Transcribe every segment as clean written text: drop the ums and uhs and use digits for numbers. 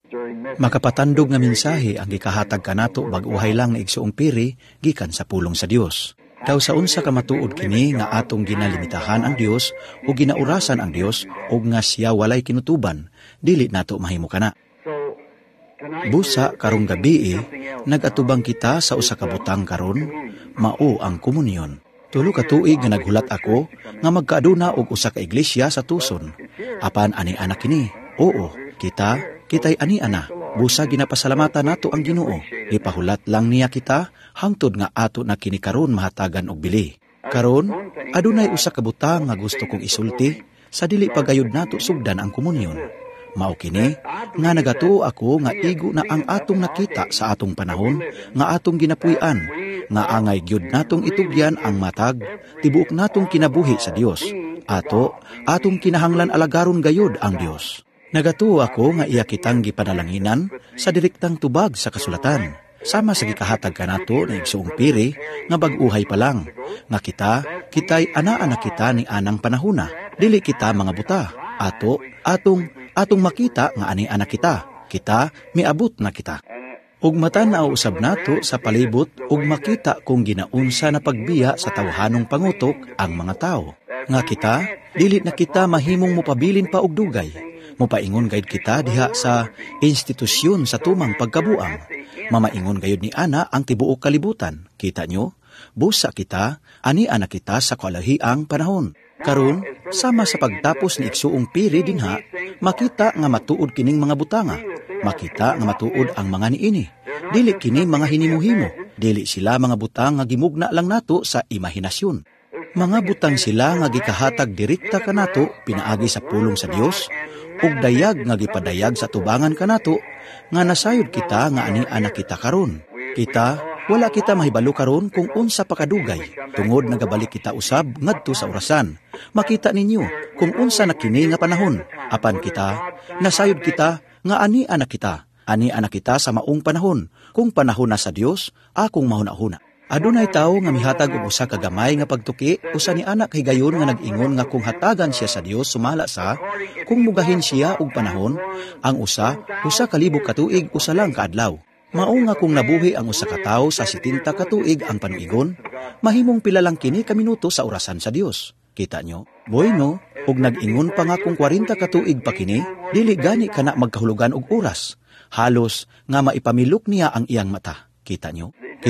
Makapatandog nga mensahe ang gikahatag kanato bag-uhay lang na igsuong piri gikan sa pulong sa Dios. Daw sa unsa ka matuod kini nga atong ginalimitahan ang Dios o ginaurasan ang Dios o nga siya walay kinutuban, dili nato mahimo kana. Busa karong gabi nagatubang kita sa usa ka butang karon, mao ang komunyon. Tulo ka tuig nga naghulat ako nga magkaaduna og usa ka iglesia sa Tuson. Apan ani anak kini? Oo, kitay ani ana. Busa ginapasalamatan nato ang Ginoo. Ipahulat lang niya kita hangtod nga ato na kini karon mahatagan og bili. Karon adunay usa ka butang nga gusto kong isulti sa dili pagayod nato sugdan ang komunyon. Mao kini nga nagatuo ako nga igo na ang atong nakita sa atong panahon nga atong ginapuy-an nga angay gyud natong itugyan ang matag tibuok natong kinabuhi sa Dios. Atong kinahanglan alagaron gayud ang Dios. Nagatuo ako nga iya kitang gipanalanginan sa direktang tubag sa kasulatan. Sama sa gikahatag kanato na igsuong piri nga bag-uhay pa lang nga kitay ana-ana kita ni anang panahona. Dili kita mga buta. Atong makita nga ani anak kita miabot na kita. Ug matan-aw usab nato sa palibot ug makita kung ginaunsa na pagbiya sa tawhanong pangutok ang mga tao. Nga kita dili na kita mahimong mopabilin pa og dugay. Mopaingon gayud kita diha sa institusyon sa tumang pagkabuang. Mamaingon gayud ni ana ang tibuok kalibutan. Kita nyo? Busa kita ani anak kita sa kalahiang panahon. Karon, sama sa pagtapos ni igsuong piri dinha, makita nga matuod kining mga butanga. Makita nga matuod ang mga niini. Dili kini mga hinimuhimo. Dili sila mga butang nga gimugna lang nato sa imahinasyon. Mga butang sila nga gikahatag direkta kanato pinaagi sa pulong sa Dios ug dayag nga gipadayag sa tubangan kanato nga nasayod kita nga ani anak kita karon. Wala kita mahibalo karon kung unsa pa kadugay. Tungod nagabalik kita usab ngadto sa orasan. Makita ninyo kung unsa na kini nga panahon. Apan nasayod kita nga ani anak kita sa maong panahon. Kung panahon na sa Dios, akong mahuna-huna. Adunay tawo nga mihatag og usa ka gamay nga pagtuki, usa ni anak higayon nga nag-ingon nga kung hatagan siya sa Dios sumala sa kung mugahin siya og panahon, ang usa ka libog ka tuig usa lang ka adlaw. Mao nga kung nabuhi ang usa ka tawo sa 70 ka tuig ang panuigon, mahimong pila lang kini ka minuto sa orasan sa Dios. Kita nyo? Bueno, ug nag-ingon pa nga kung 40 ka tuig pa kini, dili gani kana magkahulugan og oras. Halos nga maipamilok niya ang iyang mata. Kita nyo?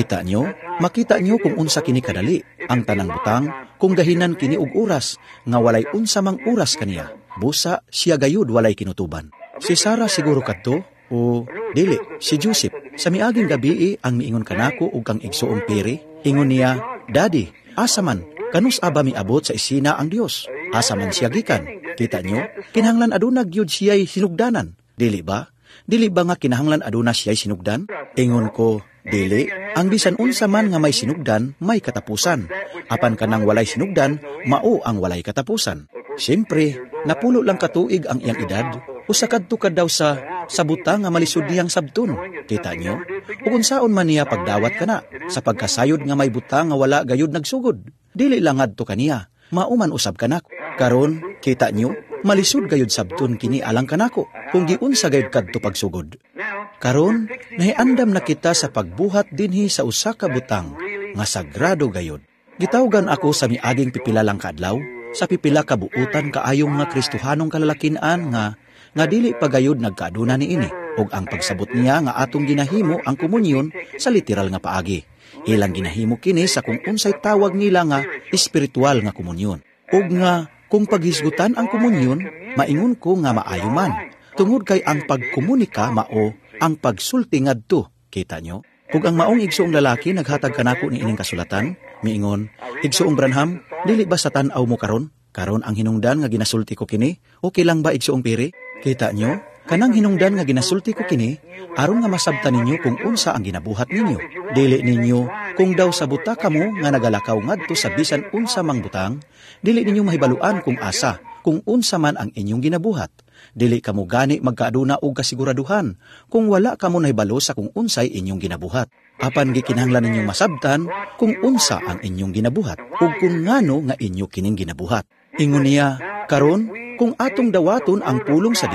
Makita nyo kung unsa kini kadali. Ang tanang butang, kung gahinan kini og oras, nga walay unsa mang oras kaniya. Busa, siya gayud walay kinutuban. Si Sarah siguro kadto, o dili, si Joseph. Sa miaging gabi ang miingon kanako ug kang igsuong piri, ingon niya, Daddy, asa man, kanus aba miabot sa isina ang Dios. Asa man siya gikan. Kita nyo, kinahanglan aduna gyud siya'y sinugdanan. Dili ba nga kinahanglan aduna siya'y sinugdan? Ingon ko, dili, ang bisan unsa man nga may sinugdan, may katapusan. Apan kanang walay sinugdan, mao ang walay katapusan. Siyempre, napulo lang katuig ang iyang edad, usa kadto ka daw sa butang nga malisod niyang sabton. Kita nyo? Ug unsaon man niya pagdawat kana, sa pagkasayod nga may butang nga wala gayud nagsugod. Dili lang adto kaniya, mauman usab kanako. Karon, kita nyo, malisod gayud sabton kini alang kanako, kung giunsa gayud kadto pagsugod. Karon, nahiandam na kita sa pagbuhat dinhi sa usa ka butang nga sagrado gayud. Gitawgan ako sa miaging pipila lang kaadlaw, sa pipila ka buutan kaayong nga Kristohanong kalalakinan nga dili pagayud nagkaaduna niini, ug ang pagsabot niya nga atong ginahimo ang komunyon sa literal nga paagi. Ilang ginahimo kini sa kung unsay tawag nila nga espiritual nga komunyon. Ug nga kung paghisgutan ang komunyon, maingon ko nga maayo man. Tungod kay ang pagkomunika mao ang pagsulti ngadto. Kita nyo? Kung ang maong igsuong lalaki naghatag kanako ni ining kasulatan, miingon, igsuong Branham, dili ba sa tan-aw mo karon? Karon ang hinungdan nga ginasulti ko kini, okay lang ba igsuong piri? Kita nyo? Kanang hinungdan nga ginasulti ko kini, aron nga masabtan ninyo kung unsa ang ginabuhat ninyo. Dili ninyo, kung daw sa buta kamo nga nagalakaw ngadto sa bisan unsa mang butang, dili ninyo mahibaluan kung asa, kung unsa man ang inyong ginabuhat. Dili kamo gani magkaaduna og kasiguraduhan kung wala kamo nahibalo sa kung unsay inyong ginabuhat. Apan gikinahanglan ninyong masabtan kung unsa ang inyong ginabuhat ug kung ngano nga inyo kining ginabuhat. Ingon niya, karon kung atong dawaton ang pulong sa Dios,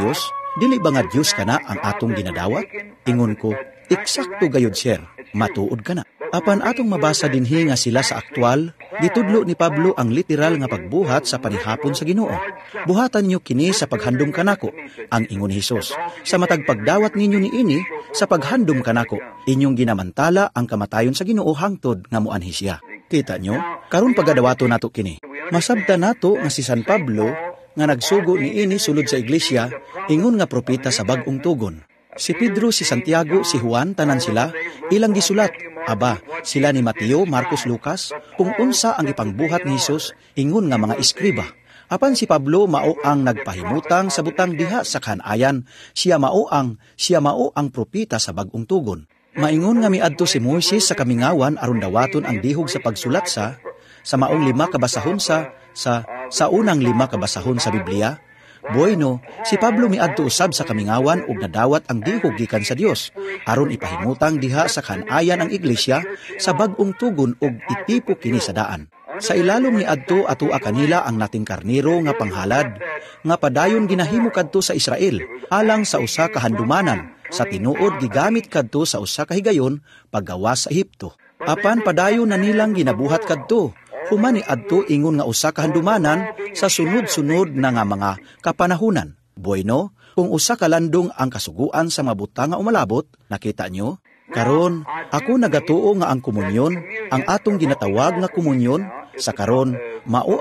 Dili ba nga Dios kana ang atong ginadawat? Ingon ko, eksakto gayud sir, matuod kana. Apan atong mabasa dinhi nga sila sa aktwal, gitudlo ni Pablo ang literal nga pagbuhat sa panihapon sa Ginoo. Buhatan ninyo kini sa paghandom kanako, ang ingon ni Hesus. Sa matag pagdawat ninyo niini, sa paghandom kanako, inyong ginamantala ang kamatayon sa Ginoo hangtod nga muanhi siya. Kita nyo, karon pagadawato nato kini. Masabta nato nga si San Pablo nga nagsugo niini sulod sa iglesia, ingon nga propeta sa bag-ong tugon. Si Pedro, si Santiago, si Juan, tanan sila, ilang gisulat. Aba, sila ni Mateo, Marcos, Lucas, kung unsa ang ipangbuhat ni Hesus, ingon nga mga iskriba. Apan si Pablo mao ang nagpahimutang sa butang diha sa kanayan, siya mao ang propeta sa bag-ong tugon. Maingon nga miadto si Moises sa kamingawan aron dawaton ang dihog sa pagsulat sa maong 5 kabasahon sa unang 5 kabasahon sa Biblia. Bueno, si Pablo miadto usab sa kamingawan ug nadawat ang dihog gikan sa Dios aron ipahimutang diha sa kanayan ang iglesia sa bag-ong tugon ug itipo kini sa daan. Sa ilalom ni adto atua kanila ang nating karnero nga panghalad nga padayon ginahimo kadto sa Israel alang sa usa ka handumanan sa tinuod gigamit kadto sa usa ka higayon paggawas sa Ehipto. Apan padayon na nilang ginabuhat kadto human ni adto ingon nga usa ka handumanan sa sunod-sunod na nga mga kapanahunan. Bueno, kung usa ka landong ang kasuguan sa mabuta nga umalabot, nakita nyo? Karon, ako nagatuo nga ang komunyon, ang atong ginatawag nga komunyon, sa karon, mao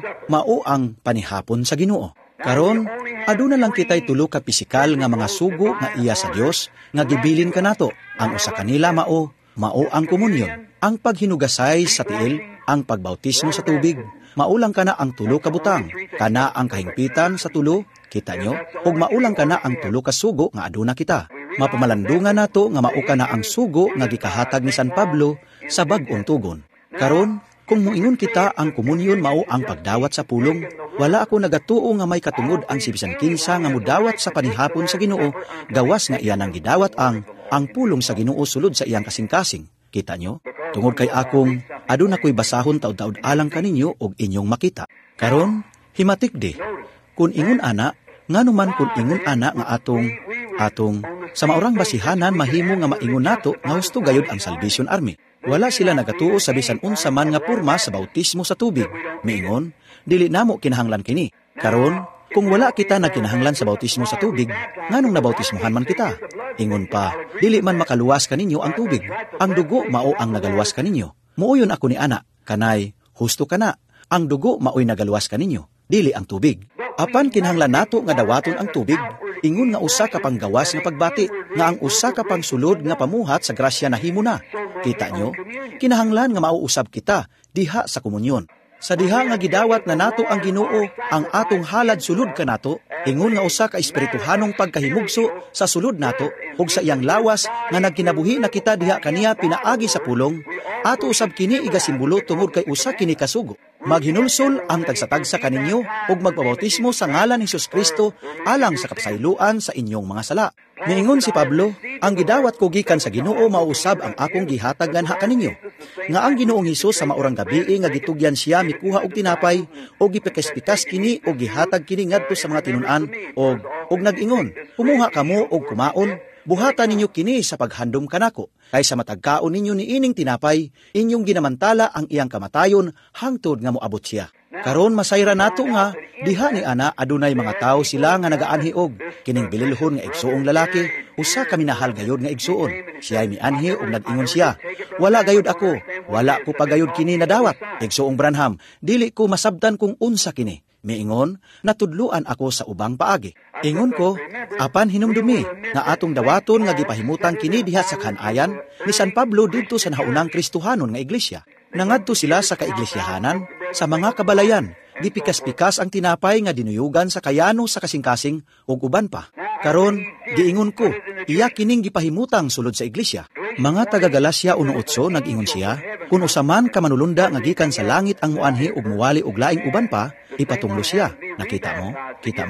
ang panihapon sa Ginoo. Karon, aduna lang kitay tulo ka pisikal nga mga sugo nga iya sa Dios nga gibilin kanato. Ang usa kanila mao ang komunyon, ang paghinugasay sa tiil, ang pagbautismo sa tubig, maulang kana ang tulo ka butang, kana ang kahingpitan sa tulo, kita nyo, ug maulang kana ang tulo ka sugo nga aduna kita. Mapamalandungan nato nga mao kana ang sugo nga gikahatag ni San Pablo sa bag-ong tugon. Karon, kung muingon kita ang komunyon mao ang pagdawat sa pulong, wala ako nagatuo nga may katungod ang si bisan kinsa nga mudawat sa panihapon sa Ginoo, gawas nga iyan ang gidawat ang pulong sa Ginoo sulod sa iyang kasing-kasing. Kita nyo? Tungod kay akong, aduna ko'y basahon taud-taud alang kaninyo og inyong makita. Karon, himatik di. Kung ingon ana, nganuman kung ingon ana nga atong, sa maurang basihanan mahimo nga maingon nato nga husto gayud ang Salvation Army. Wala sila nagatuo sa bisan unsa man nga porma sa bautismo sa tubig. Miingon, dili namo kinahanglan kini. Karon, kung wala kita nagkinahanglan sa bautismo sa tubig, nganong nabautismohan man kita? Ingon pa, dili man makaluwas kaninyo ang tubig. Ang dugo mao ang nagaluwas kaninyo. Muuyon ako ni ana, kanay, husto kana. Ang dugo mao'y nagaluwas kaninyo, dili ang tubig. Apan kinahanglan nato nga dawaton ang tubig, ingon nga usa ka panggawas nga pagbati, nga ang usa ka pangsulod nga pamuhat sa grasya na himo na. Kita nyo, kinahanglan nga mauusab kita diha sa komunyon. Sa diha nga gidawat na nato ang Ginoo, ang atong halad sulod kanato, ingon nga usa ka espirituhanong pagkahimugso sa sulod nato ug sa iyang lawas nga nagkinabuhi na kita diha kaniya pinaagi sa pulong, ato usab kini igasimbolo tungod kay usa kini kasugo. Maghinulsol ang tagsa-tagsa kaninyo ug magpabautismo sa ngalan ni Hesus Kristo alang sa kapasayloan sa inyong mga sala. Miingon si Pablo, ang gidawat ko gikan sa Ginoo mausab ang akong gihatag nganha kaninyo. Nga ang Ginoong Hesus sa maurang gabii nga gitugyan siya mikuha og tinapay og gipikas-pikas kini og gihatag kini ngadto sa mga tinun-an og nag-ingon, kumuha kamo og kumaon. Buhatan ninyo kini sa paghandom kanako, kaysa matagkaon ninyo ni ining tinapay, inyong ginamantala ang iyang kamatayon hangtod nga moabot siya. Karon masayra nato nga, diha ni ana adunay mga tao sila nga nagaanhi og kining bililhon nga igsuong lalaki, usa ka minahal gayud nga igsuon. Siya ay mianhi og nag-ingon siya, wala gayud ako, wala ko pagayud kini nadawat. Igsuong Branham, dili ko masabtan kung unsa kini. Miingon, natudluan ako sa ubang paagi. Ingon ko, apan hinumdumi, nga atong dawaton nga gipahimutang kini diha sa kanayan ni San Pablo didto sa naunang Kristohanon nga iglesia. Nangadto sila sa kaiglesiyahanan, sa mga kabalayan, gipikas-pikas ang tinapay nga dinuyugan sa kayano sa kasing-kasing ug uban pa. Karon, giingon ko, iya kining gipahimutang sulod sa iglesia. Mga taga Galacia 1:8 nag-ingon siya, kung usaman ka manulunda nga gikan sa langit ang muanhi ug muwali og laing uban pa, ipatunglo siya. Nakita mo? Kita mo?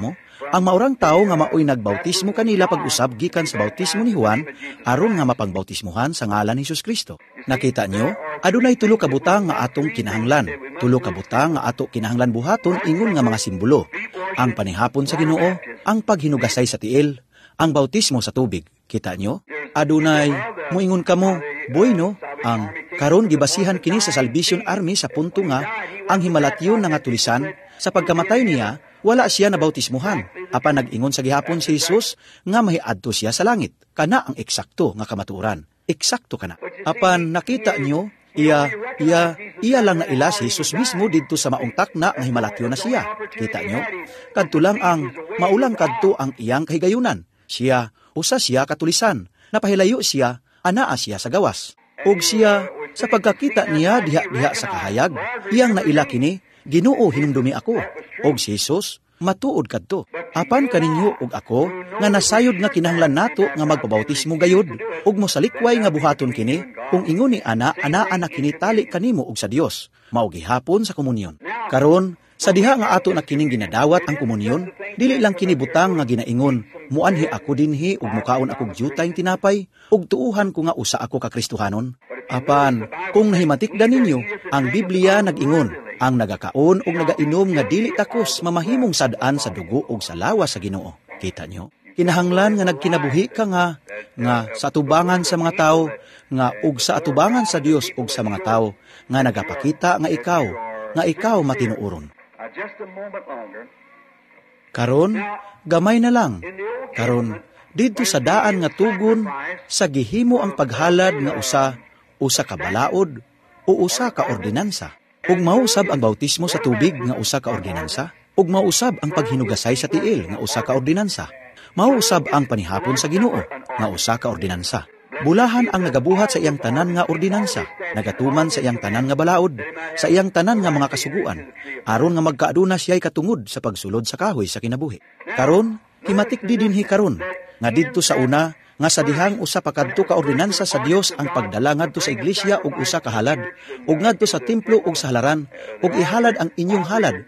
Ang maurang tao nga maoy nagbautismo kanila pag-usab gikan sa bautismo ni Juan aron nga mapangbautismuhan sa ngalan ni Hesus Kristo. Nakita nyo, adunay tulo ka butang nga atong kinahanglan. Tulo ka butang nga ato kinahanglan buhaton ingon nga mga simbolo. Ang panihapon sa Ginoo, ang paghinugasay sa tiil, ang bautismo sa tubig. Kita nyo? Adunay, muingon kamo, bueno, ang karon gibasihan kini sa Salvation Army sa punto nga ang himalatyon nga tulisan sa pagkamatay niya, wala siya na bautismuhan. Apan nag-ingon sa gihapon si Jesus nga mahiadto siya sa langit. Kana ang eksakto nga kamatuoran. Eksakto kana. Apan nakita nyo, iya lang na ila si Jesus mismo didto sa maong takna nga himalatyon na siya. Kita nyo? Kadto lang ang maulang kadto ang iyang kahigayunan. Usa siya katulisan. Napahilayo siya, anaa siya sa gawas. Og siya, sa pagkakita niya diha sa kahayag, iyang naila kini, Ginoo hinumdumi ako. Og si Jesus, matuod kadto. Apan kaninyo og ako, nga nasayod nga kinahanglan nato nga magpabautismo gayud, og mosalikway nga buhaton kini, kung ingon ni anaa na kini tali kanimo og sa Dios, mao gihapon sa komunyon. Karon, sa diha nga ato na kining ginadawat ang komunyon, dili lang kini butang nga ginaingon, muanhi ako dinhi ug mukaon akog jutay tinapay, ug tuuhan ko nga usa ako ka Kristohanon. Apan, kung nahimatikdan ninyo, ang Biblia nag-ingon, ang nagakaon ug nagainom nga dili takos mamahimong sad-an sa dugo ug sa lawas sa Ginoo. Kita nyo? Kinahanglan nga nagkinabuhi ka nga sa atubangan sa mga tao, nga ug sa atubangan sa Dios ug sa mga tao, nga nagapakita nga ikaw matinuoron. Karon, gamay na lang. Karon, didto sa daan nga tugon, sa gihimo ang paghalad nga usa ka balaod o usa ka ordinansa. Ug mausab ang bautismo sa tubig nga usa ka ordinansa, ug mausab ang paghinugasay sa tiil nga usa ka ordinansa. Mausab ang panihapon sa Ginoo nga usa ka ordinansa. Bulahan ang nagabuhat sa iyang tanan nga ordinansa, nagatuman sa iyang tanan nga balaod, sa iyang tanan nga mga kasuguan, aron nga magkaaduna siya'y katungod sa pagsulod sa kahoy sa kinabuhi. Karon, himatik di dinhi karon, nga didto sa una, nga sa dihang usa pa kadto ka ordinansa sa Dios ang pagdala ngadto sa iglesia ug usa ka halad, ug ngadto sa templo ug sa halaran, ug ihalad ang inyong halad,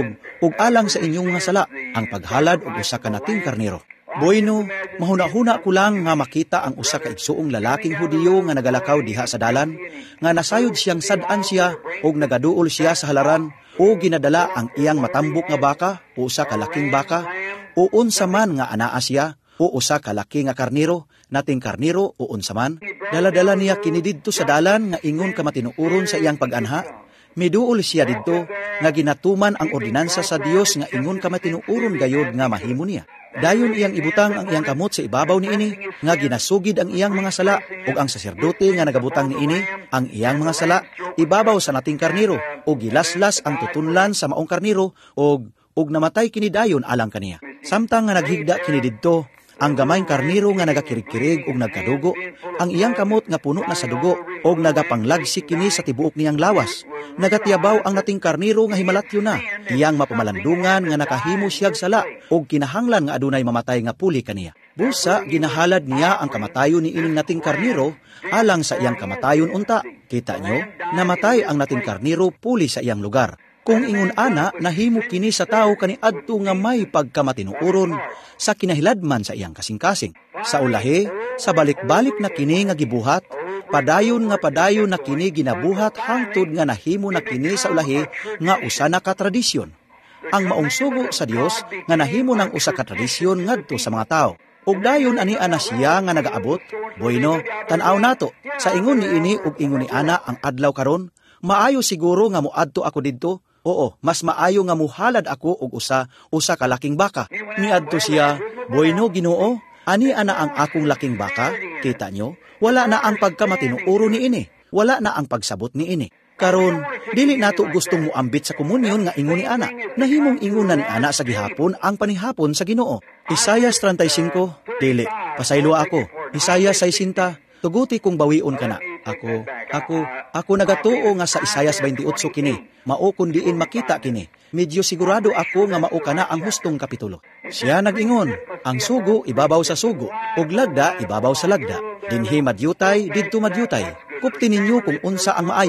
ug alang sa inyong nga sala, ang paghalad ug usa ka nating karnero. Bueno, mahuna-huna ko lang nga makita ang usa ka igsuong lalaking Hudiyo nga nagalakaw diha sa dalan, nga nasayod siyang sad-an siya ug nagaduol siya sa halaran, o ginadala ang iyang matambok nga baka o usa ka laking baka, o unsa man nga anaa siya, o usa ka laki nga karniro, nating karniro o unsa man. Dala-dala niya kini didto sa dalan nga ingon ka matinuoron sa iyang pag-anha. Miduol siya didto nga ginatuman ang ordinansa sa Dios nga ingon ka matinuoron gayod nga mahimo niya. Dayon iyang ibutang ang iyang kamot sa ibabaw ni ini, nga ginasugid ang iyang mga sala, ug ang saserdote nga nagabutang ni ini, ang iyang mga sala, ibabaw sa nating karniro, ug gilaslas ang tutunlan sa maong karniro, ug namatay kini dayon alang kaniya. Samtang nga naghigda kini didto, ang gamayng karniro nga nagakirig-kirig ug nagkadugo, ang iyang kamot nga puno na sa dugo, ug nagapanglagsik kini sa tibuok niyang lawas. Nagatiyabaw ang nating karniro nga himalatyo na, iyang mapamalandungan nga nakahimo siyag sala, ug kinahanglan nga adunay mamatay nga puli kaniya. Busa, ginahalad niya ang kamatayon ni ining nating karniro, alang sa iyang kamatayon unta. Kita nyo, namatay ang nating karniro puli sa iyang lugar. Kung ingon ana, nahimo kini sa tao kaniadto nga may pagkamatinuoron sa kinahiladman sa iyang kasing-kasing. Sa ulahi, sa balik-balik na kini nga gibuhat, padayon na kini ginabuhat hangtod nga nahimo na kini sa ulahi nga usa na ka tradisyon. Ang maong sugo sa Dios nga nahimo ng usa ka tradisyon ngadto sa mga tao. Ug dayon ani ana siya nga nagaabot. Bueno, tan-aw nato sa ingon ni ini ug ingon ni ana ang adlaw karon, maayo siguro nga moadto ako didto. Oo, mas maayo nga muhalad ako og usa ka laking baka. Niadto siya, bueno Ginoo, ani ana ang akong laking baka. Kita nyo, wala na ang pagkamatinuoro ni ini. Wala na ang pagsabot ni ini. Karon, dili nato gustong muambit sa komunyon nga ingon ni ana. Nahimong ingon na ni ana sa gihapon ang panihapon sa Ginoo. Isaias 35, dili, pasaylo ako. Isaias 60, tuguti kong bawion ka na. Ako nagatuo nga sa Isaias 28 kini. Mao kun diin makita kini. Medyo sigurado ako nga mao kana ang hustong kapitulo. Siya nag-ingon, ang sugo ibabaw sa sugo, ug lagda ibabaw sa lagda. Dinhi madyutay, didto madyutay. Kupti ninyo kung unsa ang maayo.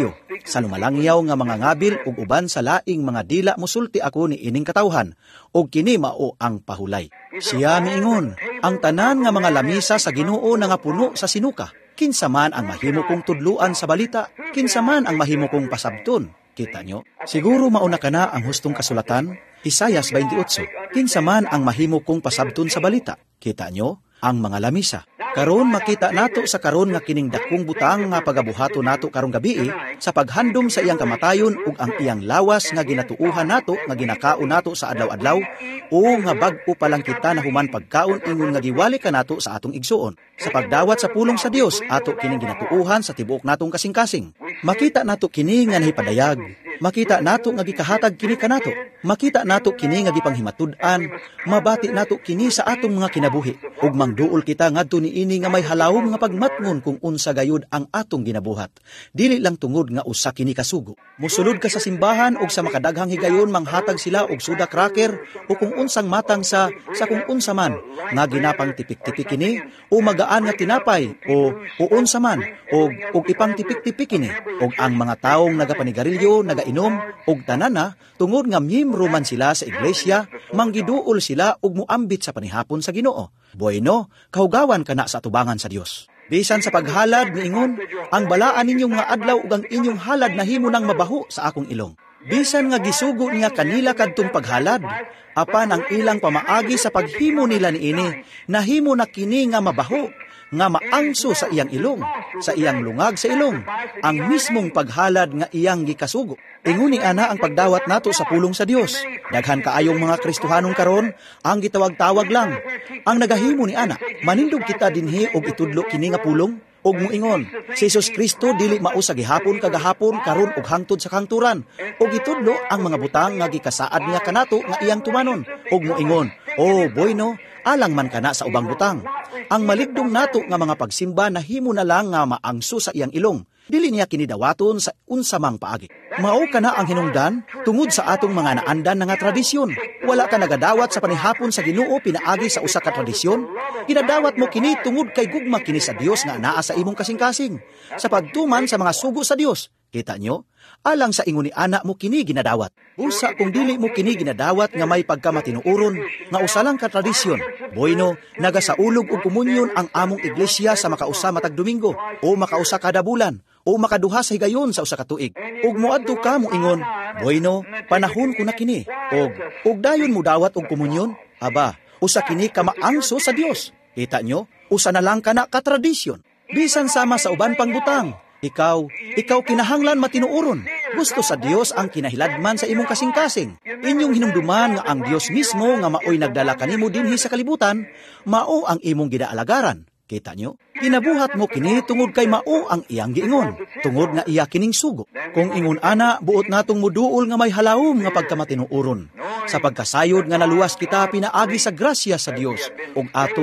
sa lumalangyaw nga mga ngabil ug uban sa laing mga dila musulti ako ni ining katawhan, ug kini mao ang pahulay. Siya miingon, ang tanan nga mga lamisa sa Ginoo na nga puno sa sinuka. Kinsa man ang mahimo kong tudluan sa balita, kinsa man ang mahimo kong pasabton. Kita nyo? Siguro mauna ka na ang hustong kasulatan, Isayas 28. Kinsa man ang mahimo kong pasabton sa balita. Kita nyo? Ang mga lamisa. Karon makita nato sa karon nga kining dakong butang nga pagabuhato nato karong gabi sa paghandom sa iyang kamatayon ug ang iyang lawas nga ginatuuhan nato nga ginakaon nato sa adlaw-adlaw o nga bag-o pa lang kita na human pagkaon ingon nga giwali ka nato sa atong igsuon. Sa pagdawat sa pulong sa Dios ato kining ginatuuhan sa tibuok natong kasing-kasing. Makita nato kini nga nahipadayag. Makita nato nga gikahatag kini kanato. Makita nato kini nga gipanghimatud-an. Mabati nato kini sa atong mga kinabuhi. Ug mangduol kita ngadto niini nga may halawom nga pagmatngon kung unsa gayud ang atong ginabuhat. Dili lang tungod nga usa kini kasugo. Mosulod ka sa simbahan ug sa makadaghang higayon manghatag sila og soda cracker o kung unsang matang sa kung unsa man nga ginapang tipik-tipik kini o magaan nga tinapay o unsa man og ipang tipik-tipik kini og ang mga taong nagapanigarilyo nagainom og tanana tungod nga miyembro man sila sa iglesia manggiduol sila og muambit sa panihapon sa Ginoo. Bueno, kahugawan kana sa atubangan sa Dios. Bisan sa paghalad niingon, ang balaan ninyong nga adlaw ug ang inyong halad nahimo nang mabaho sa akong ilong. Bisan nga gisugo niya kanila kadtong paghalad, apan ang ilang pamaagi sa paghimo nila niini, nahimo na kini nga mabaho, nga maangso sa iyang ilong, sa iyang lungag sa ilong, ang mismong paghalad nga iyang gikasugo. Inguni ana ang pagdawat nato sa pulong sa Dios. Daghan kaayong mga Kristohanong karon ang gitawag-tawag lang. Ang nagahimo ni ana, manindog kita dinhi og itudlo kini nga pulong og moingon, si Jesus Kristo dili mao sa gihapon kagahapon karon ug hangtod sa kangturan. Og itudlo ang mga butang nga gikasaad niya kanato nga iyang tumanon og moingon, "Oh, bueno, alang man kana sa ubang butang." Ang maligdong nato nga mga pagsimba nahimo na lang nga maangso sa iyang ilong. Dili niya kinidawaton sa unsamang paagi. Mao kana ang hinungdan tungod sa atong mga naandan nga tradisyon. Wala ka nagadawat sa panihapon sa Ginoo pinaagi sa usa ka tradisyon. Ginadawat mo kini tungod kay gugma kini sa Dios nga naa sa imong kasing-kasing. Sa pagtuman sa mga sugo sa Dios. Kita nyo? Alang sa ingon ni anak mo kini ginadawat. Usa kung dili mo kini ginadawat nga may pagkamatinuuron, nga usa lang ka tradisyon. Bueno, nagasaulog og komunyon ang among iglesia sa makausa matag Domingo o makausa kada bulan o makaduha sa higayon sa usa ka tuig. Ug moadto ka mo ingon, bueno, panahon ko na kini. Og dayon mo dawat og komunyon? Aba, usa kini ka maangso sa Dios. Kita nyo? Usa na lang kana ka tradisyon. Bisan sama sa uban pang butang. Ikaw kinahanglan matinuoron. Gusto sa Dios ang kinahiladman sa imong kasing-kasing. Inyong hinumduman nga ang Dios mismo nga maoy nagdala kanimo dinhi sa kalibutan, mao ang imong gidaalagaran. Kita nyo? Ginabuhat mo kini tungod kay mao ang iyang giingon, tungod nga iya kining sugo. Kung ingon ana, buot natong muduol nga may halawom nga pagkamatinuoron. Sa pagkasayod nga naluwas kita pinaagi sa grasya sa Dios, ug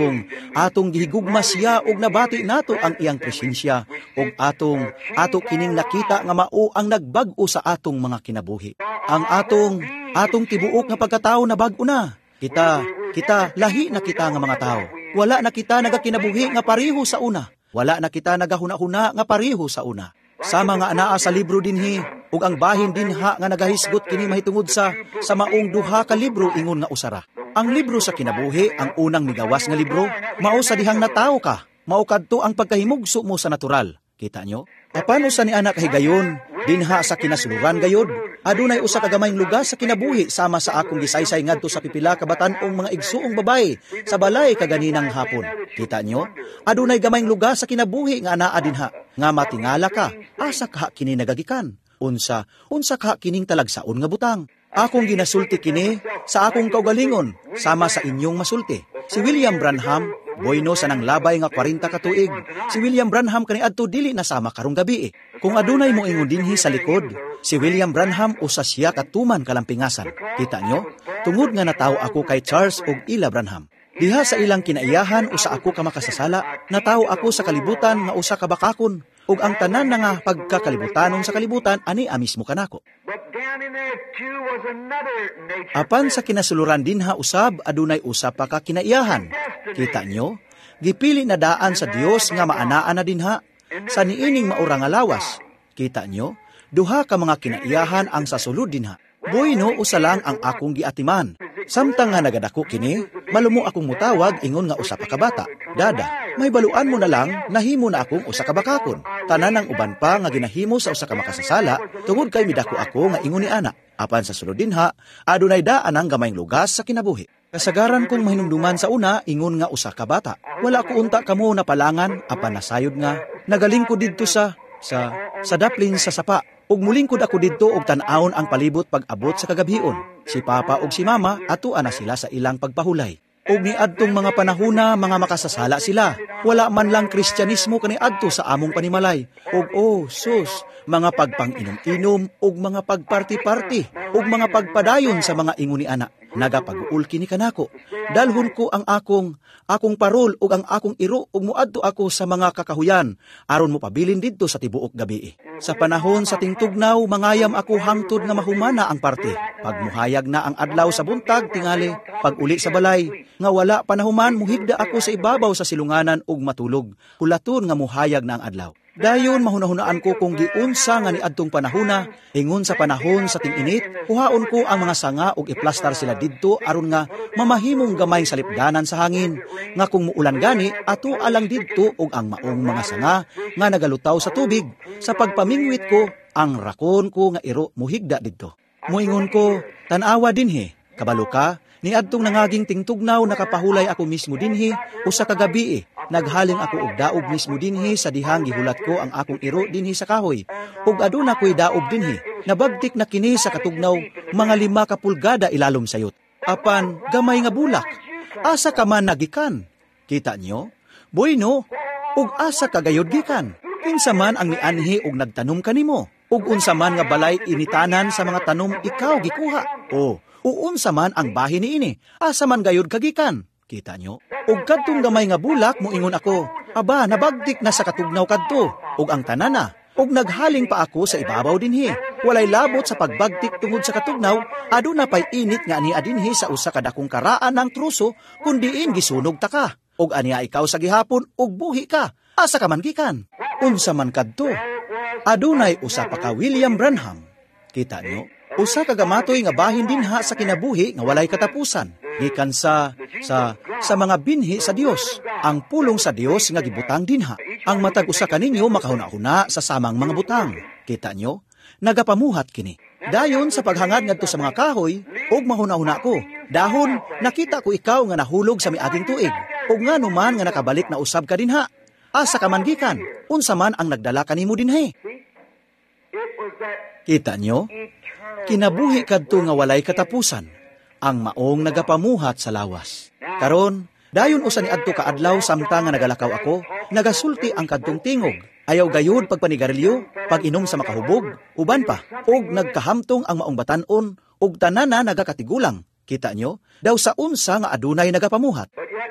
atong gihigugma siya ug nabati nato ang iyang presensya, ug ato kining nakita nga mao ang nagbag-o sa atong mga kinabuhi. Ang atong tibuok nga pagkatao na bag-o na. Kita lahi na kita nga mga tao. Wala na kita nagakinabuhi nga pareho sa una. Wala na kita nagahuna-huna nga pareho sa una. Sama nga anaa sa libro dinhi, ug ang bahin dinha nga nagahisgot kini mahitungod sa maong duha ka libro ingon nga usara. Ang libro sa kinabuhi, ang unang migawas nga libro, mao sa dihang natawo ka. Mao kadto ang pagkahimugso mo sa natural. Kita nyo? Apano sa ni anak higayon, dinha sa kinasuluran gayod, adunay usa ka gamayng lugar sa kinabuhi sama sa akong gisaysay ngadto sa pipila ka batan-ong mga igsuong babae sa balay kaganinang hapon. Kita nyo? Adunay gamayng lugar sa kinabuhi nga anaa dinha, nga matingala ka, asa ka kini nagagikan. Unsa ka kining talagsaon nga butang. Akong ginasulti kini sa akong kaugalingon sama sa inyong masulti. Si William Branham, boyno sa nang labay nga 40 ka tuig. Si William Branham kaniadto dili nasama karong gabi. Kung adunay mo ingon dinhi sa likod, si William Branham usa siya katuman kalampingasan. Kita nyo? Tungod nga natawo ako kay Charles ug Ila Branham. Diha sa ilang kinaiyahan usa ako ka makasasala, natawo ako sa kalibutan nga usa ka bakakon, ug ang tanan na nga pagkakalibutanon sa kalibutan ani mismo kanako. Apan sa kinasuluran dinha usab adunay usa pa ka kinaiyahan. Kita nyo? Gipili na daan sa Dios nga maanaan na dinha sa niining maura nga lawas. Kita nyo? duha ka mga kinaiyahan ang sasulod dinha. Bueno usa lang ang akong giatiman. Samtang nga nagadako kini, malumo akong mutawag ingon nga usa pa ka bata. Dada, may baluan mo na lang, nahimo na akong usa ka bakakon. Tanan ang uban pa nga ginahimo sa usa ka makasasala, tungod kay midako ako nga ingon ni ana. Apan sa sulod dinha, adunay daan ang gamayng lugas sa kinabuhi. Kasagaran kong mahinumduman sa una, ingon nga usa ka bata. Wala ko unta kamo napalangan, apan nasayod nga. Nagaling ko didto sa daplin sa sapa. Ug mulingkod ako didto og tan-awon ang palibot pag-abot sa kagabhion. Si Papa ug si Mama atuan na sila sa ilang pagpahulay. Ug niadtong mga panahona mga makasasala sila. Wala man lang Kristyanismo kaniadto sa among panimalay. Ug sus, mga pagpang-inom-inom ug mga pagparti-parti ug mga pagpadayon sa mga ingon ni ana. Nagapag-uul kini kanako. Dalhon ko ang akong parol ug ang akong iro ug muadto ako sa mga kakahuyan aron mo pabilin didto sa tibuok gabi. Sa panahon sa tingtugnaw mangayam ako hangtod nga mahumana ang parte. Pag muhayag na ang adlaw sa buntag tingali, pag uli sa balay nga wala panahuman muhigda ako sa ibabaw sa silunganan ug matulog. Hulaton nga muhayag na ang adlaw. Dayon mahunahunaan ko kung giunsa nga niadtong panahona, ingon sa panahon sa ting-init, kuhaon ko ang mga sanga ug iplastar sila didto aron nga mamahimong gamay sa lipdanan sa hangin. Nga kung muulan gani, ato alang didto ug ang maong mga sanga nga nagalutaw sa tubig. Sa pagpamingwit ko, ang rakon ko nga iro muhigda didto. Moingon ko, tan-awa dinhi, kabalo ka, niadtong nangaging tingtugnaw nakapahulay ako mismo dinhi usa ka gabi. Naghaling ako og daob mismo dinhi sa dihang gihulat ko ang akong iro dinhi sa kahoy. Ug aduna ko'y daob dinhi. Nabagtik na kini sa katugnaw mga 5 ka pulgada ilalom sayot. Apan gamay nga bulak. Asa ka man nagikan? Kita nyo? Bueno, ug asa ka gayod gikan? Kinsa man ang nianhi og nagtanom kanimo? Ug unsa man nga balay initanan sa mga tanom ikaw gikuha? O unsa man ang bahin niini? Asa man gayod kagikan? Kita nyo? Ug kadtong gamay nga bulak mo ingon ako, aba nabagdik na sa katugnaw kadto, ug ang tanana, ug naghaling pa ako sa ibabaw dinhi. Walay labot sa pagbagtik tungod sa katugnaw, aduna pay init nga ania dinhi sa usa ka dakong karaan ng truso kun diin gisunog ta ka. Ug ania ikaw sa gihapon ug buhi ka. Asa ka man gikan? Unsa man kadto? Adunay usa pa ka William Branham. Kita nyo? Usa ka gamatoy nga bahin dinha sa kinabuhi nga walay katapusan. Gikan sa mga binhi sa Dios. Ang pulong sa Dios nga gibutang dinha. Ang matag usa kaninyo makahuna-huna sa samang mga butang. Kita nyo? Nagapamuhat kini. Dayon sa paghangad ngadto sa mga kahoy, ug mahuna-huna ko. Dahon, nakita ko ikaw nga nahulog sa miaging tuig. Ug ngano man nga nakabalik na usab ka dinha. Asa ka man gikan? Unsa man ang nagdala kanimo dinhi? Kita nyo? Kinabuhi kadto nga walay katapusan. Ang maong nagapamuhat sa lawas. Karon, dayon usa ni adto ka adlaw samtang nga nagalakaw ako, nagasulti ang kadtong tingog. Ayaw gayud pagpanigarilyo, pag-inom sa makahubog, uban pa, ug nagkahamtong ang maong batan-on, ug tanana nagakatigulang. Kita nyo? Daw sa unsa nga adunay nagapamuhat.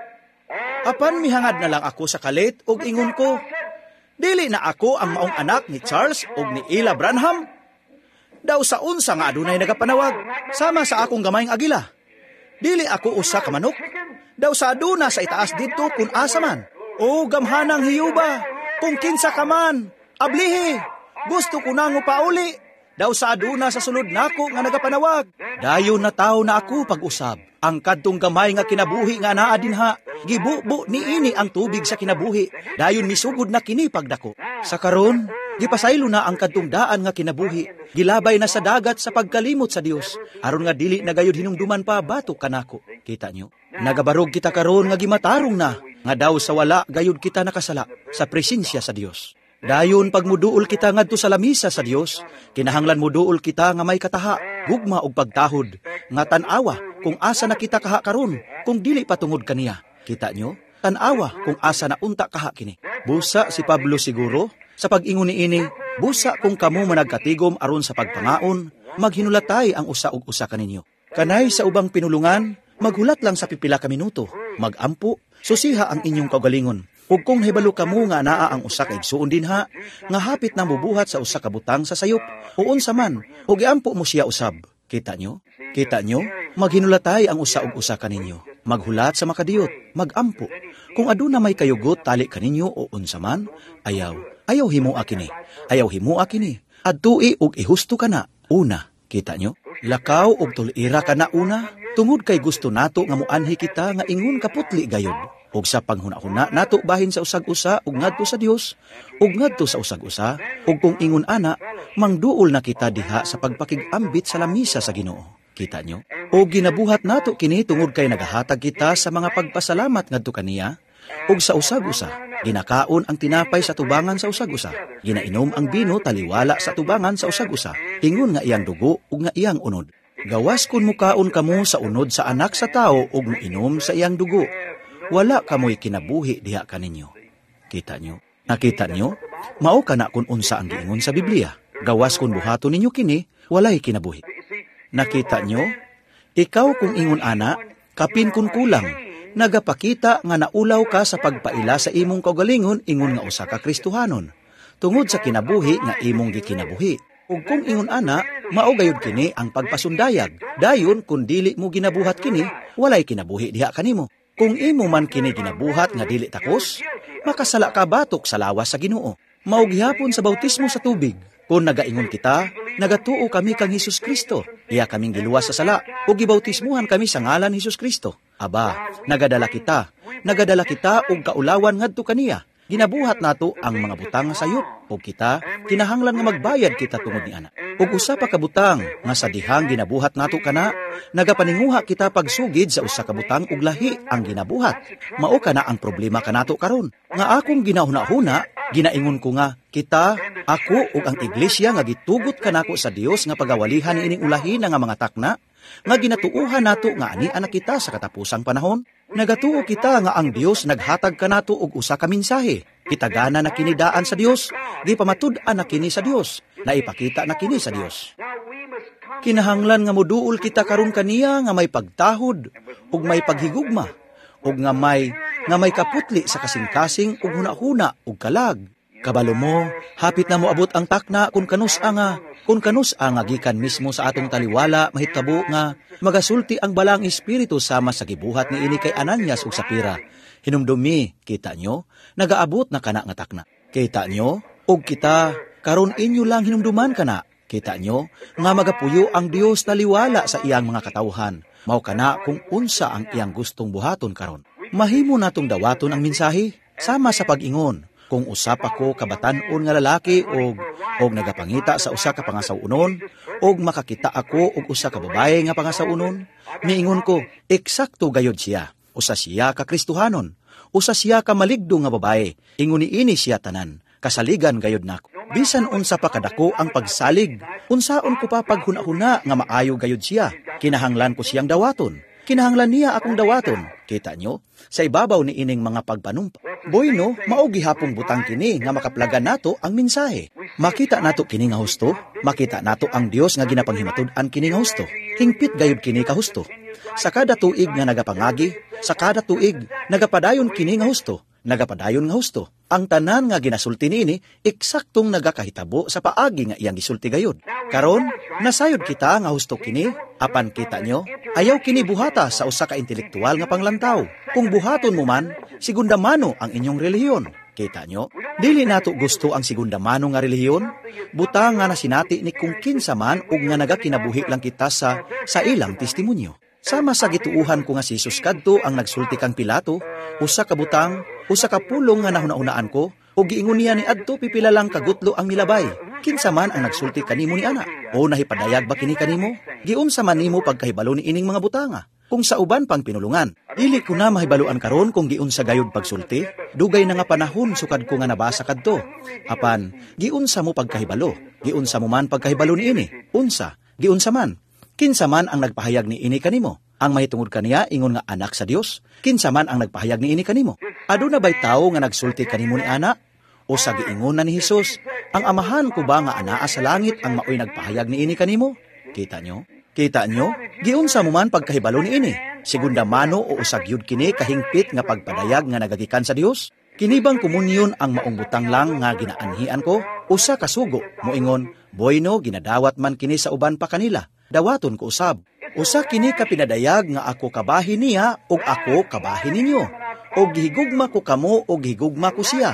Apan mihangad na lang ako sa kalit ug ingon ko, dili na ako ang maong anak ni Charles ug ni Ella Branham. Daw sa unsa nga adunay nagapanawag, sama sa akong gamayng agila. Dili ako usa ka manok. Daw sa aduna sa itaas dito kun asa man. O gamhanang hiyuba, kung kinsa ka man, ablihi, gusto ko nango pauli. Daw sa aduna sa sulod nako nga nagapanawag. Dayon na tawo na ako pag-usab. Ang kadtong gamay nga kinabuhi nga naa dinha, gibubo niini ang tubig sa kinabuhi. Dayon misugod na kini pagdako. Sa karon, gipasaylo na ang kadtong daan nga kinabuhi. Gilabay na sa dagat sa pagkalimot sa Dios. Aron nga dili na gayud hinumduman pa batok kanako. Kita nyo? Nagabarog kita karon nga gimatarong na. Nga daw sa wala gayud kita nakasala sa presensya sa Dios. Dayon pag muduol kita ngadto sa lamisa sa Dios, kinahanglan muduol kita nga may kataha, gugma og pagtahod, nga tan-awa kung asa na kita kaha karon, kung dili patungod kaniya. Kita nyo? Tan-awa kung asa na unta kaha kini. Busa si Pablo siguro sa pag-ingon niini, busa kung kamo managkatigom aron sa pagpangaon, maghinulatay ang usa ug usa kaninyo. Kanay sa ubang pinulungan, maghulat lang sa pipila ka minuto, magampo, susiha ang inyong kaugalingon. Ug kung hibalo kamo nga naa ang usa ka igsuon dinha, nga hapit na mubuhat sa usa ka butang sa sayop, o unsa man, ug iampo mo siya usab. Kita nyo? Kita nyo? Maghinulatay ang usa ug usa kaninyo. Maghulat sa makadiyot, magampo. Kung aduna may kayugot tali kaninyo o unsa man, ayaw himo akini. Ayaw himo akini. Adtui og ihusto kana una, kita nyo? Lakaw og tulira kana una, tungod kay gusto nato nga muanhi kita nga ingon kaputli gayod. Og sa panghuna-huna nato bahin sa usag-usa ug ngadto sa Dios, ug ngadto sa usag-usa, ug kung ingon ana, mangduol na kita diha sa pagpakig-ambit sa lamisa sa Ginoo. Kita nyo? O ginabuhat nato kini tungod kay nagahatag kita sa mga pagpasalamat ngadto kaniya, ug sa usag-usa, ginakaon ang tinapay sa tubangan sa usag-usa, ginainom ang bino taliwala sa tubangan sa usag-usa, ingon nga iyang dugo ug nga iyang unod. Gawas kun mukaon kamo sa unod sa anak sa tao ug moinom sa iyang dugo, wala kamoy kinabuhi diha kaninyo. Kita nyo? Nakita nyo? Mao kana kun unsa ang giingon sa Biblia. Gawas kun buhaton ninyo kini, walay kinabuhi. Nakita nyo? Ikaw kung ingon ana, kapin kun kulang, nagapakita nga naulaw ka sa pagpaila sa imong kaugalingon ingon nga usa ka Kristohanon, tungod sa kinabuhi nga imong gikinabuhi. Ug kung ingon ana, mao gayud kini ang pagpasundayag. Dayon kun dili mo ginabuhat kini, walay kinabuhi diha kanimo. Kung imo man kini ginabuhat nga dili takos, makasala ka batok sa lawas sa Ginoo. Mao gihapon sa bautismo sa tubig. Kung nagaingon kita, nagatuo kami kang Hesus Kristo. Iya kaming giluwas sa sala, ug gibautismuhan kami sa ngalan Hesus Kristo. Aba, nagadala kita og kaulawan ngadto kaniya. Ginabuhat nato ang mga butang nga sayop, ug kita kinahanglan nga magbayad kita tungod ni ana. Ug usa pa ka butang nga sa dihang ginabuhat nato kana, nagapaninguha kita pagsugid sa usa ka butang ug lahi ang ginabuhat. Mao kana ang problema kanato karon. Nga akong ginahuna-huna, ginaingon ko nga kita, ako ug ang iglesia nga gitugot kanako sa Dios nga pagawalihan ining ulahi nga mga takna, nga ginatuuhan nato nga ani anak kita sa katapusang panahon. Nagatuo kita nga ang Dios naghatag kanato og usa ka mensahe. Kitagana na kinidaan sa Dios, di pamatud-an na kini sa Dios, naipakita na kini sa Dios. Kinahanglan nga moduol kita karon kaniya nga may pagtahod ug may paghigugma ug nga may kaputli sa kasing-kasing ug huna-huna ug kalag. Kabalo mo, hapit na moabot ang takna kung kanus nga gikan mismo sa atong taliwala mahitabo nga magasulti ang balang espiritu sama sa gibuhat ni ini kay Ananias ug Sapira. Hinumdumi, kita nyo, nagaabot na kana nga takna. Kita nyo, ug kita, karon inyo lang hinumduman kana. Kita nyo, nga magapuyo ang Dios taliwala sa iyang mga katawhan. Mao kana kung unsa ang iyang gustong buhaton karon. Mahimo natong dawaton ang mensahe sama sa pag-ingon. Kung usap ako kabatan-on nga lalaki og nagapangita sa usa ka pangasawunon og makakita ako og usa ka babaye nga pangasawunon, miingon ko, eksakto gayod siya. Usa siya ka Kristohanon, usa siya ka maligdo nga babaye. Ingon niini siya tanan, kasaligan gayod nako. Bisan unsa pa kadako ang pagsalig, unsaon ko pa paghuna-huna nga maayo gayod siya. Kinahanglan ko siyang dawaton. Kinahanglan niya akong dawaton. Kita nyo, sa ibabaw ni ining mga pagpanumpa. Boy no, maugi hapong butang kini nga makaplagan nato ang mensahe. Makita nato kini nga husto, makita nato ang Dios nga ginapanghimatud-an kini nga husto. Hingpit gayud kini ka husto. Sa kada tuig nga nagapangagi, sa kada tuig nagapadayon kini nga husto. Nagapadayon nga husto. Ang tanan nga ginasulti niini, eksaktong nagakahitabo sa paagi nga iyang gisulti gayud. Karon, nasayod kita nga husto kini, apan kita nyo, ayaw kini buhata sa usa ka intelektual nga panglantaw. Kung buhaton mo man, sigundamano ang inyong relihiyon. Kita nyo, dili nato gusto ang sigundamano nga relihiyon, butang nga nasinati ni kung kinsa man ug nga nagakinabuhi lang kita sa ilang testimonyo. Sama sa gituuhan ko nga si Jesus kadto ang nagsulti kang Pilato, usa ka butang, usa ka pulong nga nahuna-unaan ko, o giingon niya ni adto pipila lang kagutlo ang milabay. Kinsa man ang nagsulti kanimo ni ana? O nahipadayag ba kini kanimo? Giunsa man nimo pagkahibalo ni ining mga butanga? Kung sa uban pang pinulungan, dili ko na mahibaluan karon kung giunsa gayud pagsulti. Dugay na nga panahon sukad ko nga nabasa kadto. Apan, giunsa mo pagkahibalo? Giunsa mo man pagkahibalo ni ini? Unsa? Giunsa man? Kinsa man ang nagpahayag ni ini kanimo? Ang mahitungod kaniya ingon nga anak sa Dios? Kinsa man ang nagpahayag ni ini kanimo? Aduna bay tawo nga nagsulti kanimo ni ana? O sa giingon na ni Hesus, ang amahan ko ba nga anaa sa langit ang maoy nagpahayag ni ini kanimo? Kita nyo? Kita nyo? Giunsa mo man pagkahibalo ni ini? Segunda mano o usag yud kini kahingpit nga pagpadayag nga nagagikan sa Dios? Kinibang komunyon ang maong butang lang nga ginaanhian ko? Usa ka sugo, moingon, boyno ginadawat man kini sa uban pa kanila. Dawaton ko usab. Usa kini ka pinadayag nga ako kabahin niya ug ako kabahin ninyo. Og gihigugma ko kamo og gihigugma ko siya.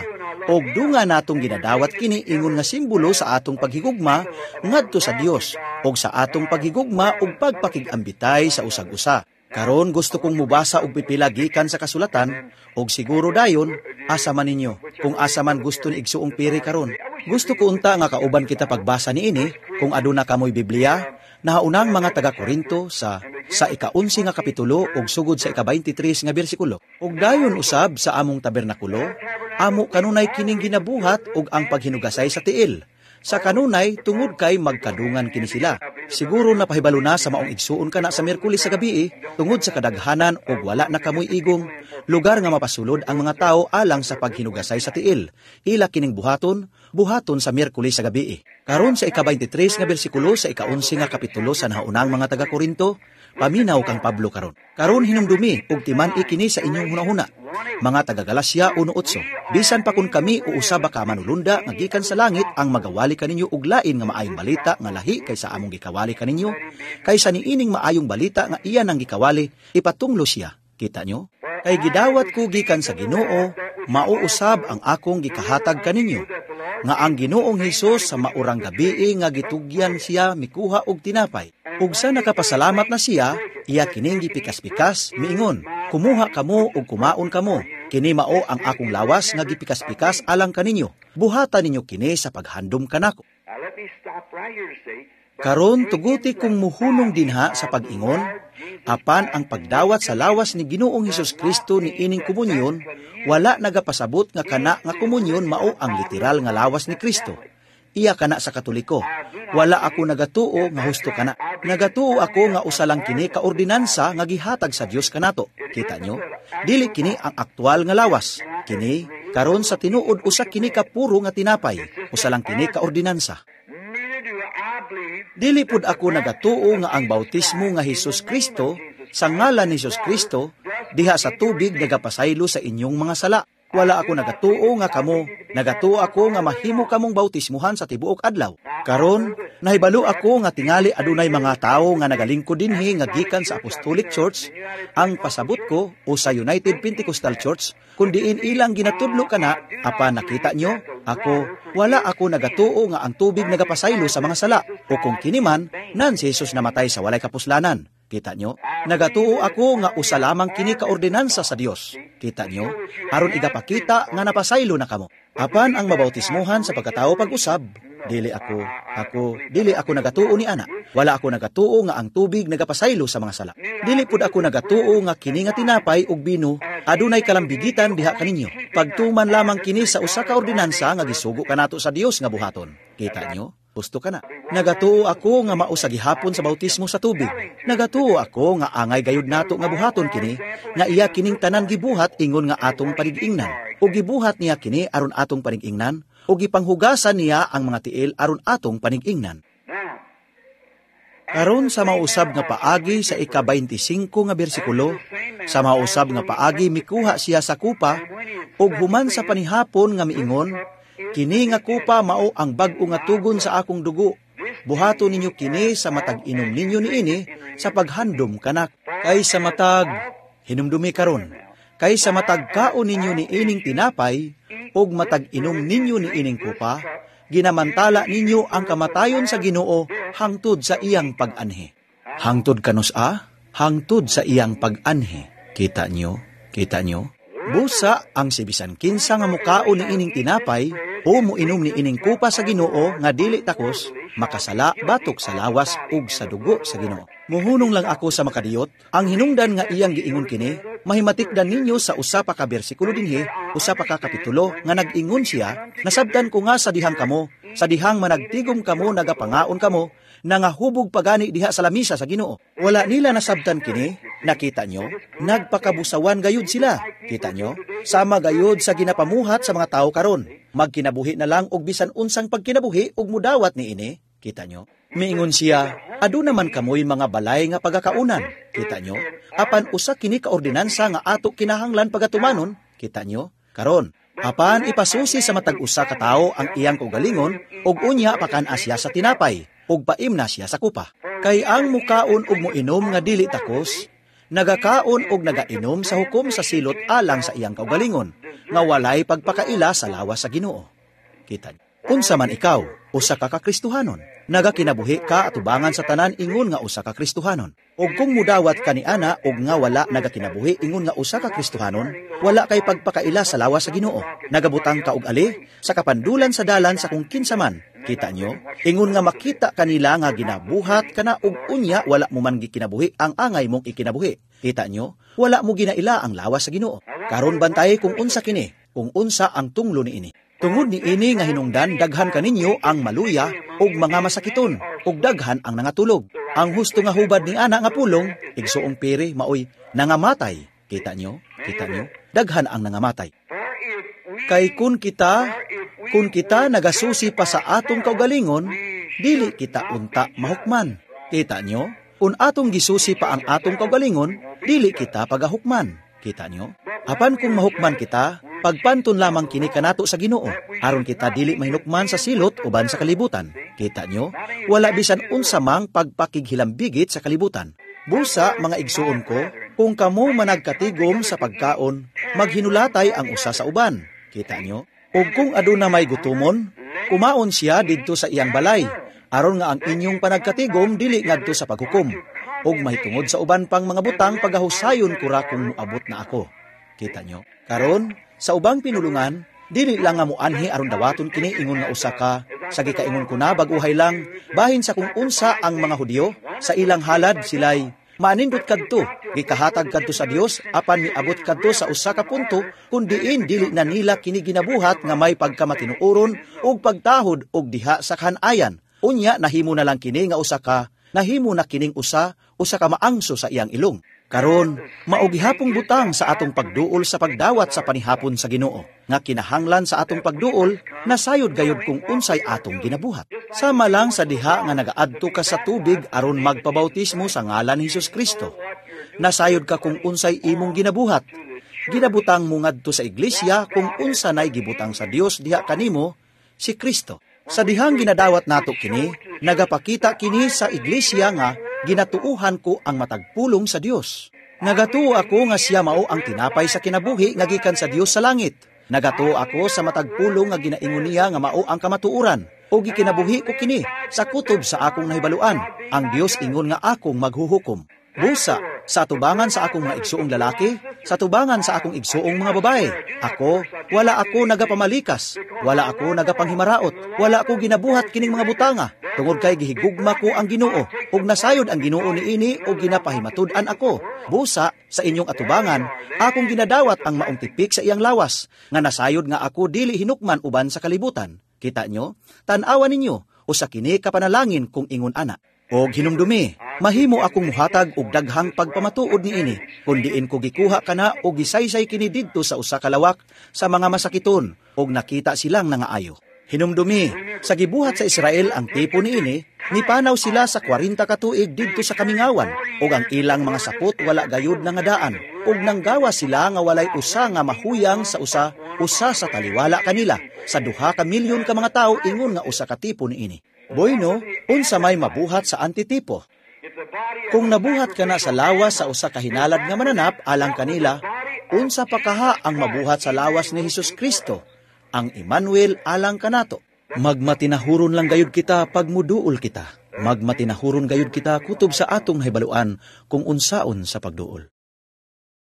og dunga natong ginadawat kini ingon nga simbolo sa atong paghigugma ngadto sa Dios og sa atong paghigugma ug pagpakigambitay sa usag-usa. Karon gusto kong mubasa og pipila gikan sa kasulatan og siguro dayon asa man ninyo kung asa man gusto ni igsuong piri karon. Gusto ko unta nga kauban kita pagbasa niini kung aduna kamoy Biblia nahaunang mga taga-Korinto sa ika-11 nga kapitulo ug sugod sa ika-23 nga bersikulo. Ug dayon usab sa among tabernakulo, amo kanunay kining ginabuhat ug ang paghinugasay sa tiil. Sa kanunay, tungod kay magkadungan kini sila. Siguro napahibalo na sa maong igsuon ka na sa Miyerkules sa gabi, tungod sa kadaghanan o wala na kamoy igong, lugar nga mapasulod ang mga tao alang sa paghinugasay sa tiil. Ila kining buhaton sa Miyerkules sa gabi. Karon sa ika-23 nga bersikulo sa ika-11 nga kapitulo sa nahaunang mga taga-Korinto, paminaw kang Pablo karon. Karon hinumdumi ug timan ikini sa inyong hunahuna. Mga taga-Galasya 1:8. Bisan pa kun kami uusaba ka manulunda nga gikan sa langit ang magawali kaninyo og lain nga maayong balita nga lahi kaysa among gikawali kaninyo, kaysa niining maayong balita nga iyan ang gikawali, ipatunglo siya. Kita nyo? Kay gidawat ko gikan sa Ginoo, mauusab ang akong gikahatag kaninyo. Nga ang Ginoong Hesus sa maurang gabi nga gitugyan siya mikuha og tinapay. Ug sa nakapasalamat na siya, iya kining gipikas-pikas miingon, kumuha kamo ug kumaon kamo. Kini mao ang akong lawas nga gipikas-pikas alang kaninyo. Buhatan ninyo kini sa paghandom kanako. Karon tuguti kong muhunong dinha sa pag-ingon, apan ang pagdawat sa lawas ni Ginoong Hesus Kristo ni ining komunyon, wala nagapasabot nga kana nga komunyon mao ang literal nga lawas ni Kristo. Iya kana sa Katoliko. Wala ako nagatuo nga husto kana. Nagatuo ako nga usa lang kini ka ordinansa nga gihatag sa Dios kanato. Kita nyo? Dili kini ang aktual nga lawas. Kini karon sa tinuod usa kini ka puro nga tinapay. Usa lang kini ka ordinansa. Dili pud ako nagatuo nga ang bautismo nga Hesus Kristo sa ngalan ni Hesus Kristo diha sa tubig nagapasaylo sa inyong mga sala. Wala ako nagatuo nga kamo, nagatuo ako nga mahimo kamong bautismuhan sa tibuok adlaw. Karon, nahibalo ako nga tingali adunay mga tawo nga nagalingkod dinhi nga gikan sa Apostolic Church, ang pasabot ko o sa United Pentecostal Church, kundiin ilang ginatudlo kana, apa nakita nyo, wala ako nagatuo nga ang tubig nagapasaylo sa mga sala, o kung kiniman, nan si Jesus namatay sa walay kapuslanan. Kita nyo? Nagatuo ako nga usa lamang kini ka ordinansa sa Dios. Kita nyo? Aron igapakita nga napasaylo na kamo. Apan ang mabautismuhan sa pagkatao pag-usab, dili ako nagatuo ni ana. Wala ako nagatuo nga ang tubig nagapasaylo sa mga sala. Dili pud ako nagatuo nga kini nga tinapay ug bino adunay kalambigitan diha kaninyo. Pagtuman lamang kini sa usa ka ordinansa nga gisugo kanato sa Dios nga buhaton. Kita nyo? Gusto ka na. Nagatuo ako nga mao sa gihapon sa bautismo sa tubig. Nagatuo ako nga angay gayud nato nga buhaton kini, nga iya kining tanan gibuhat ingon nga atong panig-ingnan. O gibuhat niya kini aron atong panig-ingnan, o gipanghugasan niya ang mga tiil aron atong panig-ingnan. Karon sa mausab nga paagi sa ika-25 nga bersikulo, sa mausab nga paagi mikuha siya sa kupa, ug human sa panihapon nga miingon, kini nga kupa mao ang bag-o nga tugon sa akong dugo. Buhato ninyo kini sa matag inom ninyo niini sa paghandom kanak. Kay sa matag hinumdumi karon. Kay sa matag kaon ninyo ni ining tinapay ug matag inom ninyo ni ining kupa, ginamantala ninyo ang kamatayon sa Ginoo hangtod sa iyang pag-anhi. Hangtod kanus hangtod sa iyang pag-anhi. Kita nyo? Busa ang si bisan kinsa nga mukaon ni ining tinapay o muinom ni ining kupa sa Ginoo nga dili takos, makasala batok sa lawas ug sa dugo sa Ginoo. Muhunong lang ako sa makadiyot, ang hinungdan nga iyang giingon kini, mahimatikdan ninyo sa usa pa ka bersikulo dinhi, usa pa ka kapitulo nga nag-ingon siya, nasabdan ko nga sa dihang kamo, sa dihang managtigom kamo nagapangaon kamo, nangahubog pagani diha sa lamisa sa Ginoo. Wala nila nasabtan kini, nakita nyo, nagpakabusawan gayud sila. Kita nyo, sama gayud sa ginapamuhat sa mga tao karon. Magkinabuhi na lang og bisan unsang pagkinabuhi og mudawat ni ini. Kita nyo, miingon siya, adu naman kamoy mga balay nga pagakaunan. Kita nyo, apan usa kini ka ordinansa nga ato kinahanglan pagatumanon. Kita nyo, karon, apan ipasusi sa matag usa ka tawo ang iyang kaugalingon og unya pakan asya sa tinapay. Ug paim na siya sa kupa. Kay ang mukaon ug moinom nga dili takos, nagakaon ug nagainom sa hukom sa silot alang sa iyang kaugalingon. nga walay pagpakaila sa lawas sa Ginoo. Kita niyo. Unsa man ikaw, usa ka Kristohanon, nagakinabuhi ka atubangan sa tanan ingon nga usa ka Kristohanon. Og kung mudawat ka ni ana og nga wala nagakinabuhi ingon nga usa ka Kristohanon, wala kay pagpakaila sa lawas sa Ginoo. Nagabutang ka og ali sa kapandulan sa dalan sa kung kinsa man. Kita nyo, ingon nga makita kanila nga ginabuhat kana og unya wala mo man gikinabuhi ang angay mong ikinabuhi. Kita nyo, wala mo ginaila ang lawas sa Ginoo. Karon bantay kung unsa kini, kung unsa ang tunglo ni ini. Tungod ni ini nga hinungdan, daghan kaninyo ang maluya ug mga masakiton, ug daghan ang nangatulog. Ang husto nga hubad ni ana nga pulong, igsuong piri maoy nangamatay. Kita nyo, daghan ang nangamatay. Kay kun kita nagasusi pa sa atong kaugalingon, dili kita unta mahukman. Kita nyo, kun atong gisusi pa ang atong kaugalingon, dili kita pagahukman. Kita nyo, apan kung mahukman kita, pagpantun lamang kini kanato sa Ginoo, aron kita dili mahinukman sa silot uban sa kalibutan. Kita nyo, wala bisan unsa mang pagpakighilambigit sa kalibutan. Busa, mga igsuon ko, kung kamo managkatigom sa pagkaon, maghinulatay ang usa sa uban. Kita nyo, ug kung aduna may gutumon, kumaon siya didto sa iyang balay, aron nga ang inyong panagkatigom dili ngadto sa paghukom. Ug mahitungod sa uban pang mga butang pagahusayon kura kung moabot na ako. Kita nyo, karon sa ubang pinulungan, dili lang nga muanhi aron dawaton kini ingon nga usa ka, sa gikaingon ko na baguhay lang, bahin sa kung unsa ang mga Hudyo, sa ilang halad sila'y maanindot kadto, gikahatag kadto sa Dios, apan miabot kadto sa usa ka punto, kun diin dili na nila kini ginabuhat nga may pagkamatinuoron ug pagtahod ug diha sa kahanayan. Unya nahimo na lang kini nga usa ka, nahimo na kining usa ka maangso sa iyang ilong. Karon, maugihapong butang sa atong pagduol sa pagdawat sa panihapon sa Ginoo, nga kinahanglan sa atong pagduol, nasayod gayud kung unsay atong ginabuhat. Sama lang sa diha nga nagaadto ka sa tubig aron magpabautismo sa ngalan ni Hesus Kristo. Nasayod ka kung unsay imong ginabuhat. Ginabutang mo ngadto sa iglesia kung unsa nay gibutang sa Dios diha kanimo, si Kristo. Sa dihang ginadawat nato kini, nagapakita kini sa iglesia nga ginatuuhan ko ang matagpulong sa Dios. Nagatuo ako nga siya mao ang tinapay sa kinabuhi nga gikan sa Dios sa langit. Nagatuo ako sa matagpulong nga ginaingon niya nga mao ang kamatuoran. O gikinabuhi ko kini sa kutob sa akong nahibaluan. Ang Dios ingon nga akong maghuhukom. Busa, sa atubangan sa akong mga igsuong lalaki, sa atubangan sa akong igsuong mga babae, wala ako nagapamalikas, wala ako nagapanghimaraot, wala ako ginabuhat kining mga butanga, tungod kay gihigugma ko ang Ginoo, ug nasayod ang Ginoo niini ug ginapahimatud-an ako. Busa, sa inyong atubangan, akong ginadawat ang maong tipik sa iyang lawas, nga nasayod nga ako dili hinukman uban sa kalibutan. Kita nyo, tan-awan ninyo, o sa kini kapanalangin kung ingon ana. Og hinumdumi, mahimo akong muhatag og daghang pagpamatuod niini, kun diin ko gikuha kana og gisaysay kini didto sa usa ka lawak sa mga masakiton, og nakita silang nangaayo. Hinumdumi, sa gibuhat sa Israel ang tipo niini, nipanaw sila sa 40 ka tuig didto sa kamingawan, og ang ilang mga sapot wala gayud na nga daan, og nanggawa sila nga walay usa nga mahuyang sa usa sa taliwala kanila, sa 2 ka milyon ka mga tawo ingon nga usa ka tipo niini. Boyno, unsa may mabuhat sa antitipo. Kung nabuhat ka na sa lawas sa usa ka hinalad nga mananap alang kanila, unsa pa kaha ang mabuhat sa lawas ni Hesus Kristo, ang Emmanuel alang kanato. Magmatinahuron lang gayud kita pagmuduol kita. Magmatinahuron gayud kita kutob sa atong hibaluan kung unsaon sa pagduol.